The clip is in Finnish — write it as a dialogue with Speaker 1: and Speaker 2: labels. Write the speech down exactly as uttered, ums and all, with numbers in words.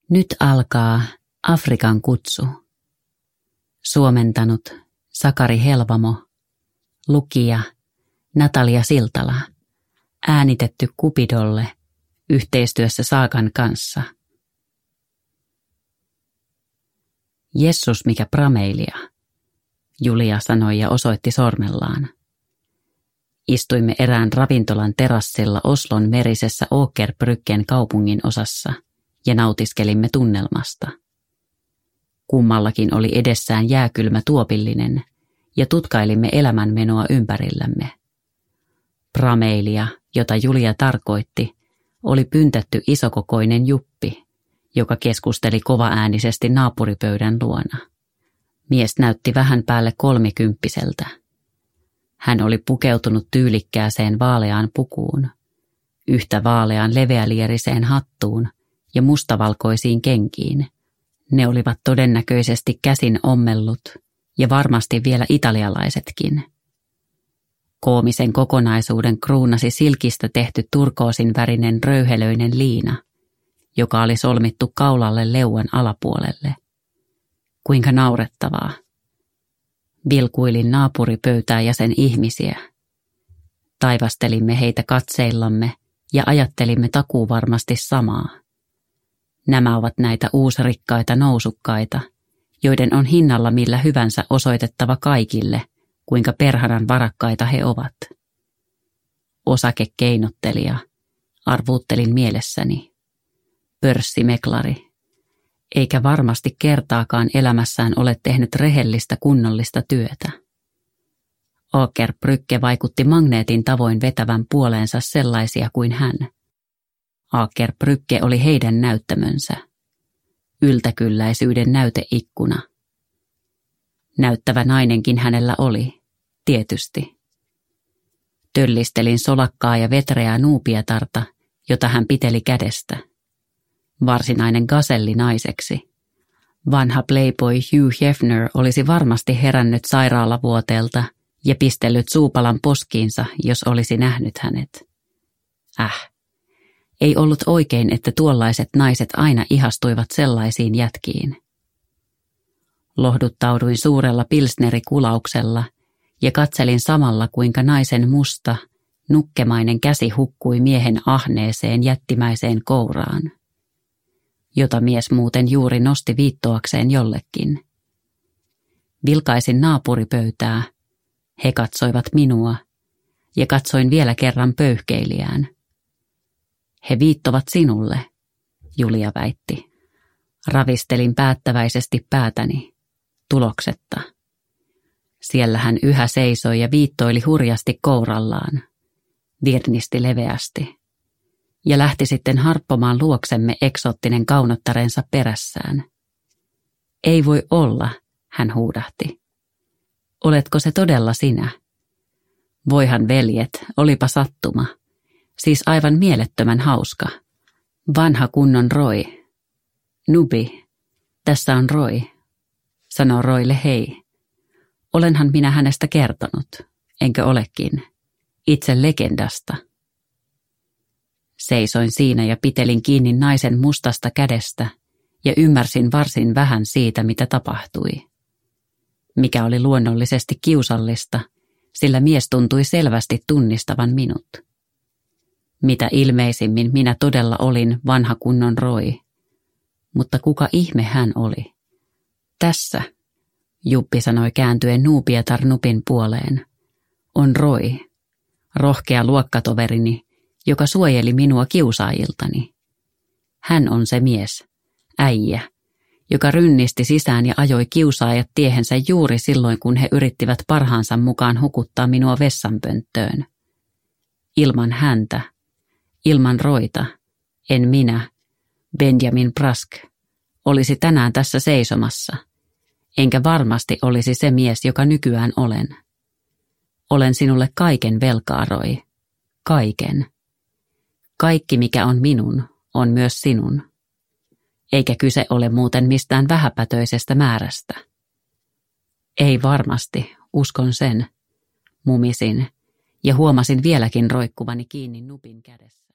Speaker 1: Nyt alkaa Afrikan kutsu. Suomentanut Sakari Helvamo. Lukija Natalia Siltala. Äänitetty Cupidolle yhteistyössä Saakan kanssa. Jessus mikä prameilia, Julia sanoi ja osoitti sormellaan. Istuimme erään ravintolan terassilla Oslon merisessä Åkerbrucken kaupungin osassa ja nautiskelimme tunnelmasta. Kummallakin oli edessään jääkylmä tuopillinen ja tutkailimme elämänmenoa ympärillämme. Prameilia, jota Julia tarkoitti, oli pyntätty isokokoinen juppi, joka keskusteli kovaäänisesti naapuripöydän luona. Mies näytti vähän päälle kolmikymppiseltä. Hän oli pukeutunut tyylikkääseen vaaleaan pukuun, yhtä vaaleaan leveälieriseen hattuun ja mustavalkoisiin kenkiin. Ne olivat todennäköisesti käsin ommellut ja varmasti vielä italialaisetkin. Koomisen kokonaisuuden kruunasi silkistä tehty turkoosin värinen röyhelöinen liina, joka oli solmittu kaulalle leuan alapuolelle. Kuinka naurettavaa. Vilkuilin naapuripöytää ja sen ihmisiä. Taivastelimme heitä katseillamme ja ajattelimme takuuvarmasti samaa. Nämä ovat näitä uusrikkaita nousukkaita, joiden on hinnalla millä hyvänsä osoitettava kaikille, kuinka perhanan varakkaita he ovat. Osakekeinottelija, arvuuttelin mielessäni. Pörssimeklari, eikä varmasti kertaakaan elämässään ole tehnyt rehellistä kunnollista työtä. Åkerbrucke vaikutti magneetin tavoin vetävän puoleensa sellaisia kuin hän. Åkerbrucke oli heidän näyttämönsä. Yltäkylläisyyden näyteikkuna. Näyttävä nainenkin hänellä oli, tietysti. Töllistelin solakkaa ja vetreää nuupiatarta, jota hän piteli kädestä. Varsinainen gaselli naiseksi. Vanha playboy Hugh Hefner olisi varmasti herännyt sairaalavuoteelta ja pistellyt suupalan poskiinsa, jos olisi nähnyt hänet. Äh, ei ollut oikein, että tuollaiset naiset aina ihastuivat sellaisiin jätkiin. Lohduttauduin suurella pilsnerikulauksella ja katselin samalla, kuinka naisen musta, nukkemainen käsi hukkui miehen ahneeseen jättimäiseen kouraan, jota mies muuten juuri nosti viittoakseen jollekin. Vilkaisin naapuripöytää, he katsoivat minua ja katsoin vielä kerran pöyhkeilijään. He viittovat sinulle, Julia väitti. Ravistelin päättäväisesti päätäni, tuloksetta. Siellä hän yhä seisoi ja viittoili hurjasti kourallaan, virnisti leveästi, ja lähti sitten harppomaan luoksemme eksoottinen kaunottarensa perässään. Ei voi olla, hän huudahti. Oletko se todella sinä? Voihan veljet, olipa sattuma. Siis aivan mielettömän hauska. Vanha kunnon Roy. Nubi, tässä on Roy, sanoo Roylle hei. Olenhan minä hänestä kertonut, enkö olekin, itse legendasta. Seisoin siinä ja pitelin kiinni naisen mustasta kädestä ja ymmärsin varsin vähän siitä, mitä tapahtui. Mikä oli luonnollisesti kiusallista, sillä mies tuntui selvästi tunnistavan minut. Mitä ilmeisimmin minä todella olin vanha kunnon Roy. Mutta kuka ihme hän oli? Tässä, Juppi sanoi kääntyen nuupiatarnupin puoleen, on Roy, rohkea luokkatoverini, joka suojeli minua kiusaajiltani. Hän on se mies, äijä, joka rynnisti sisään ja ajoi kiusaajat tiehensä juuri silloin, kun he yrittivät parhaansa mukaan hukuttaa minua vessanpönttöön. Ilman häntä, ilman Roita, en minä, Benjamin Brask, olisi tänään tässä seisomassa, enkä varmasti olisi se mies, joka nykyään olen. Olen sinulle kaiken velkaa, Roy, kaiken. Kaikki, mikä on minun, on myös sinun. Eikä kyse ole muuten mistään vähäpätöisestä määrästä. Ei varmasti, uskon sen, mumisin, ja huomasin vieläkin roikkuvani kiinni nupin kädessä.